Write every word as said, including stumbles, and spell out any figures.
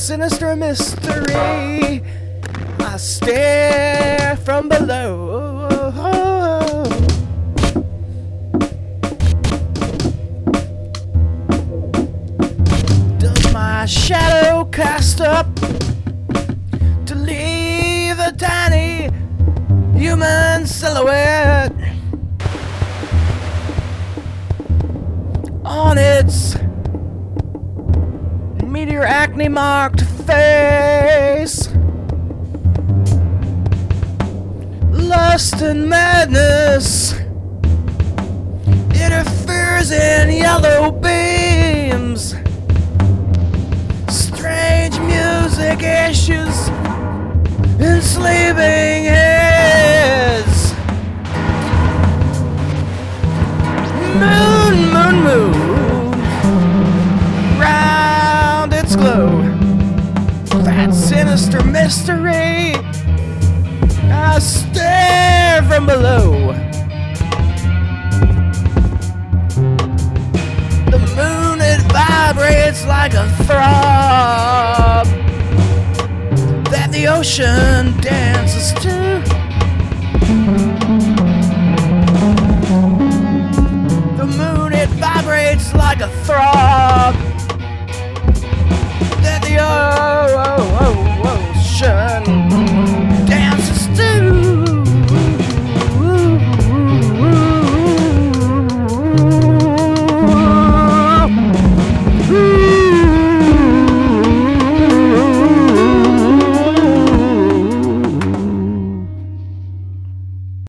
sinister mystery. I stare from below. Does my shadow cast up to leave a tiny human silhouette on its meteor acne marked face? Lust and madness interferes in yellow beams. Strange music issues in sleeping heads. Moon, moon, moon, round its glow. That sinister mystery, I stare from below. The moon, it vibrates like a throb that the ocean dances to. The moon, it vibrates like a throb that the ocean